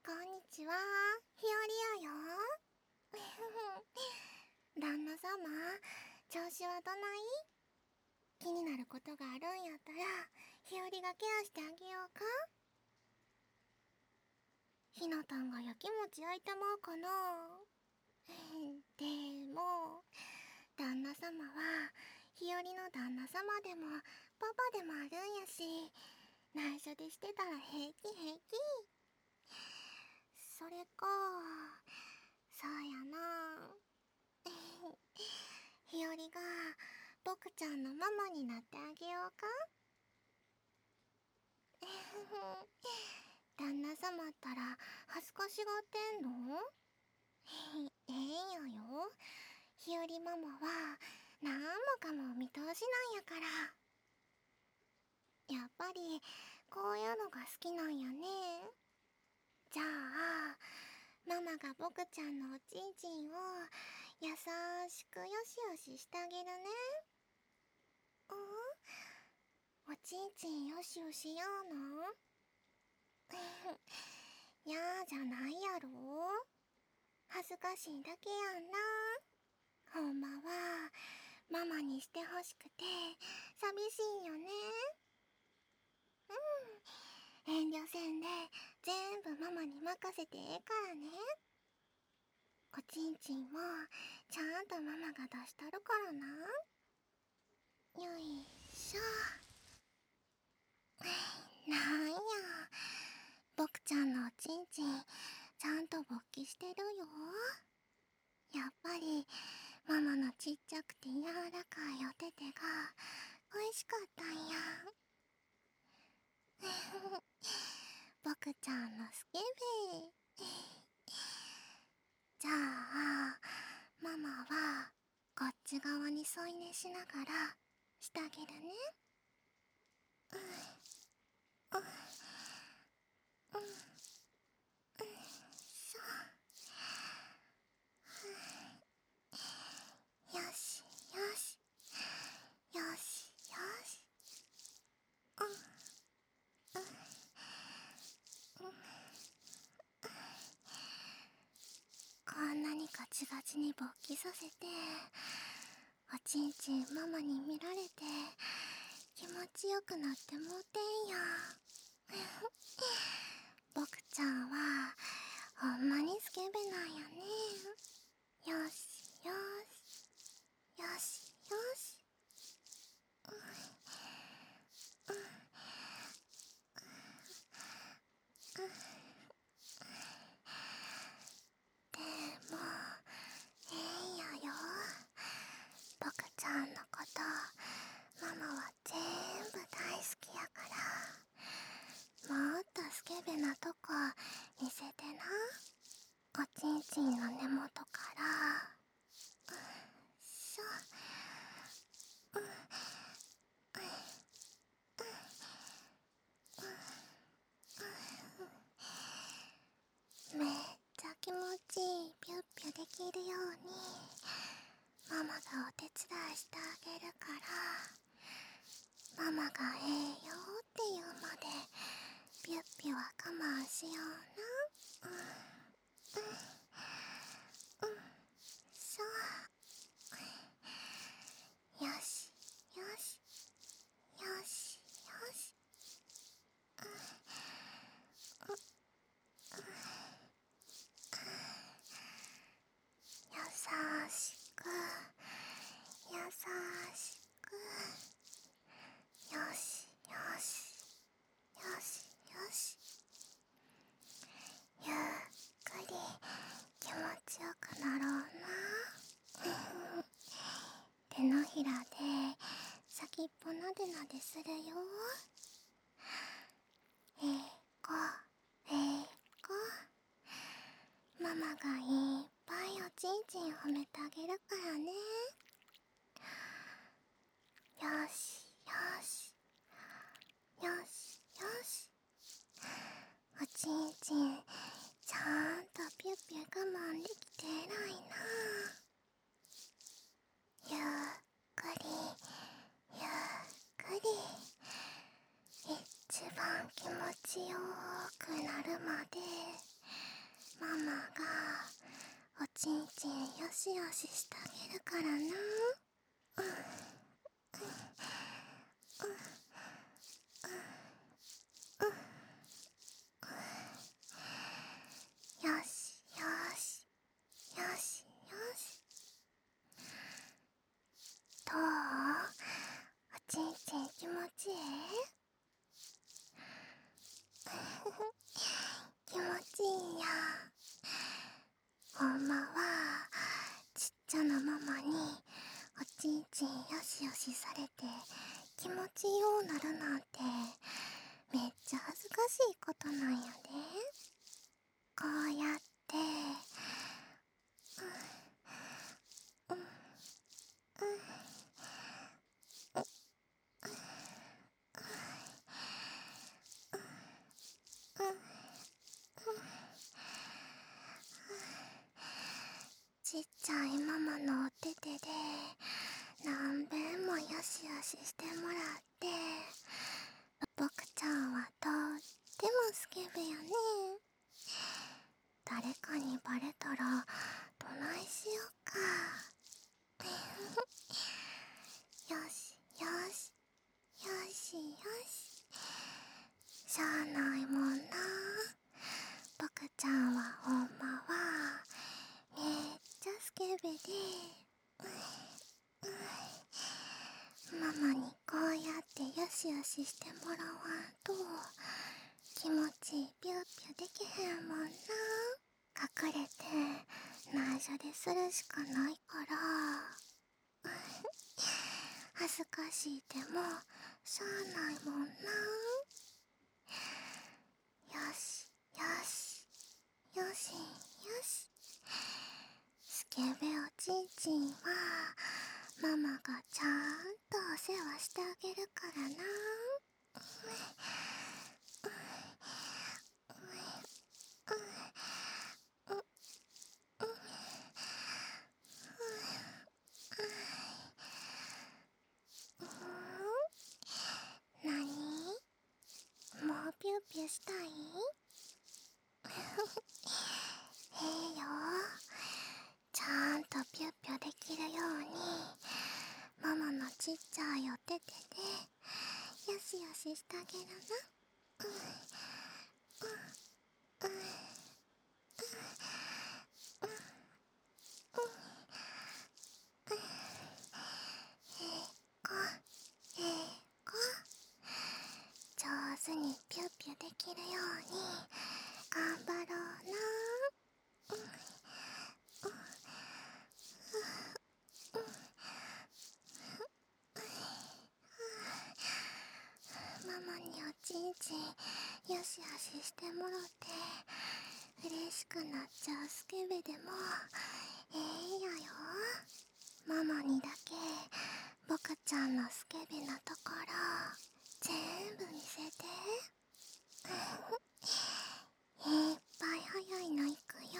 こんにちは、ひよりやよ。旦那様、調子はどない？気になることがあるんやったら、ひよりがケアしてあげようか？ひなたんがやきもち焼いてまうかな。でも、旦那様は、ひよりの旦那様でも、パパでもあるんやし、内緒でしてたら平気平気。それか、そうやな。ひよりが僕ちゃんのママになってあげようか？旦那様ったら恥ずかしがってんの？ええんやよ。ひよりママはなんもかも見通しなんやから。やっぱりこういうのが好きなんやね。じゃあママが僕ちゃんのおちんちんを優しくよしよししてあげるね。おちんちんよしよしやーの？やーじゃないやろ。恥ずかしいだけやんな。ほんまはママにしてほしくて寂しいんよね。遠慮せんで全部ママに任せてええからね。おちんちんもちゃんとママが出したるからな。よいしょ。なんや、僕ちゃんのおちんちんちゃんと勃起してるよ。やっぱりママのちっちゃくて柔らかいお手手が美味しかったんや。僕ちゃんのスケベ。じゃあママはこっち側に添い寝しながらしてあげるね。よしよしよしよし。こんなにガチガチに勃起させておちんちんママに見られて気持ちよくなってもうてんや。僕ちゃんはほんまにスケベなんやね。よしよしよしよし。でもええんやよ。僕ちゃんのことママは全部大好きやから、もっとスケベなとこ見せてな。おちんちんの根元からしょ。めっちゃ気持ちいいピュッピュできるようにママがお手伝いしてあげるから、ママがええよって言うまでピュッピュは我慢しような。そう。よしよしよしよし。優しく優しく。よしよしよしよし。ゆっくり気持ちよくなろうな。手のひらで先っぽなでなでするよ。えいこえいこ。ママがいっぱいおちんちん褒めてあげるからね。よしよしよしよし。おちんちんちゃんとピュッピュ我慢できて偉いな。ゆっくりゆっくり一番気持ちよくなるまでしよししてあげるからな。よしよしよしよし。どう？おちんちん気持ちいい？気持ちいいや。ほんまはちっちゃなママにおちんちんよしよしされて気持ちようなるなんてめっちゃ恥ずかしいことなんやで。こうやってちっちゃいママのお手手で何べんもよしよししてもらって、僕ちゃんはとってもスケベやね。誰かにバレたらどないしよっか。よしよしよしよし。しゃあないもんな。僕ちゃんはほんまはめっちゃスケベで、ママにこうやってよしよししてもらわんと気持ちピューピューできへんもんな。隠れて内緒でするしかないから恥ずかしいでもしゃあないもんな。よしよしよしよし。スケベおちんちんはママがちゃんとお世話してあげるからな。なに？もうピューピューしたい？よ。ちゃんとピューピューできるようにママのちっちゃいお手手でよしよししてあげるな。ここ上手にピューピューできるように頑張ろうな。ママにおちんちんよしよししてもろて嬉しくなっちゃうスケベでもええんやよ。ママにだけ僕ちゃんのスケベなところ全部見せて。いっぱい早いのいくよ。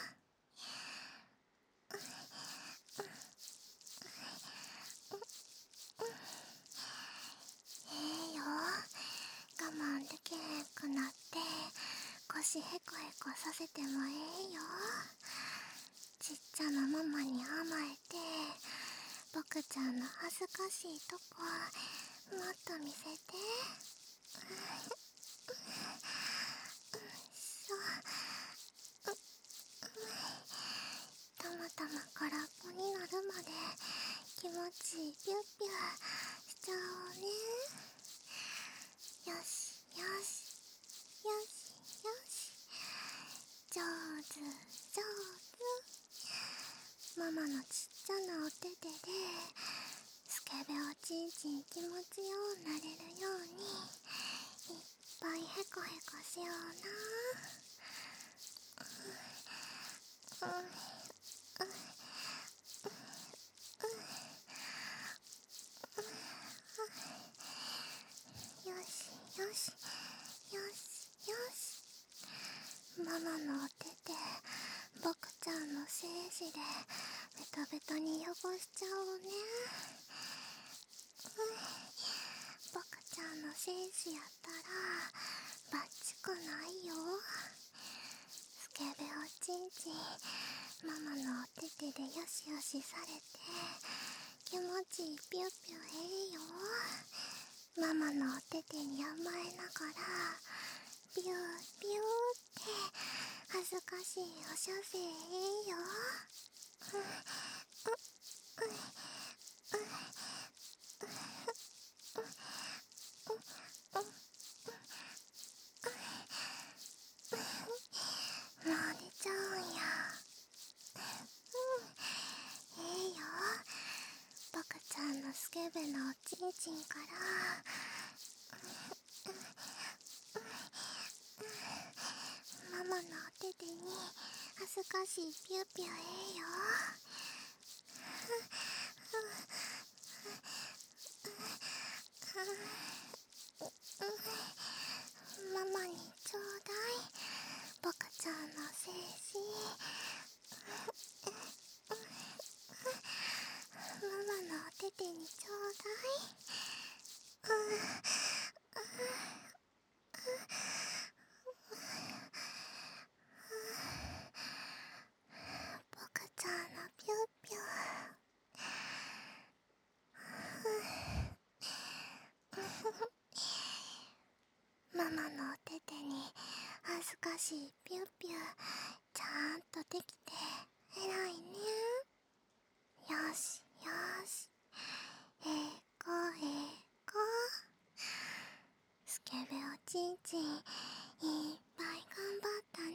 よ。我慢できへんくなって腰へこへこさせてもええよ。ちっちゃなママに甘えて僕ちゃんの恥ずかしいとこもっと見せて。そう。たまたま空っぽになるまで気持ちいいピュッピュしちゃおうね。よしよしよしよし。上手上手。ママのちっちゃなお手手でスケベおちんちん気持ちようなれるようにいっぱいへこへこしような。よしよしよしよし。ママのお手で僕ちゃんの精子でベトベトに汚しちゃおうね。僕ちゃんの精子やったらバッチコないよ。スケベおちんちんママのお手手でよしよしされて気持ちいいぴゅぴゅよ。ママのお手手に甘えながらピューピューって恥ずかしいおしゃべりよ。もう出ちゃうんや。よ。僕ちゃんのスケベなおちんちんからママのお手手に恥ずかしいピューピューよ。ママにちょうだい。僕ちゃんの精子。ママのお手手にちょうだい。僕ちゃんのピューピュー。ママのお手手に恥ずかしいピューピューちゃんとできて偉いね。よしよし、こスケベおちんちんいっぱい頑張ったね。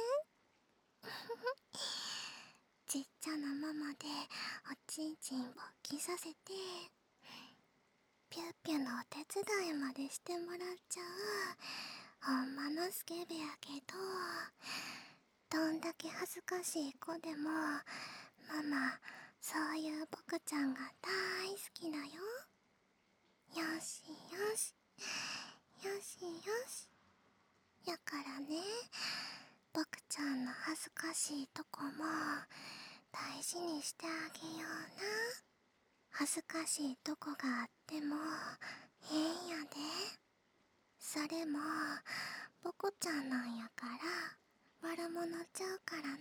ちっちゃなママでおちんちん勃起させてピューピュのお手伝いまでしてもらっちゃうほんまのスケベやけど、どんだけ恥ずかしい子でもママそういう僕ちゃんが大好きだよ。よしよしよしよし。やからね、僕ちゃんの恥ずかしいとこも大事にしてあげような。恥ずかしいとこがあってもええんやで。それも僕ちゃんなんやから悪者ちゃうからな。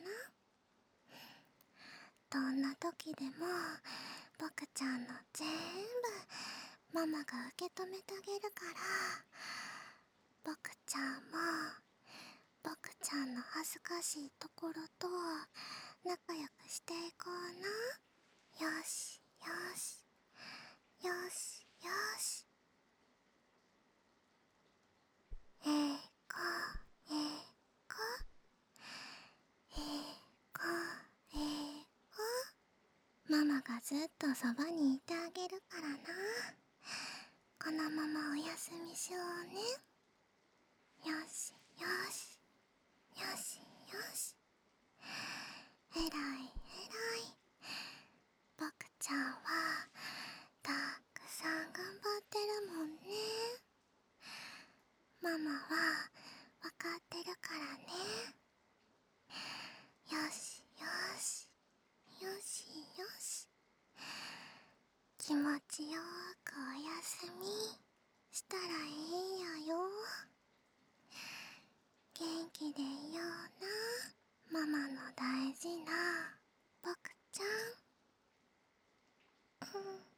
どんな時でも僕ちゃんの全部ママが受け止めてあげるから、僕ちゃんも僕ちゃんの恥ずかしいところと仲良くしていこうな。よしよしよしよし。こえこえこママがずっとそばにいてあげるからな。このままおやすみしようね。よしよしよしよし。えらいえらい。僕ちゃんはたくさん頑張ってるもんね。ママはわかってるからね。よしよしよしよし。気持ちよくおやすみしたらいいんやよ。元気でいような、ママの大事な僕ちゃん。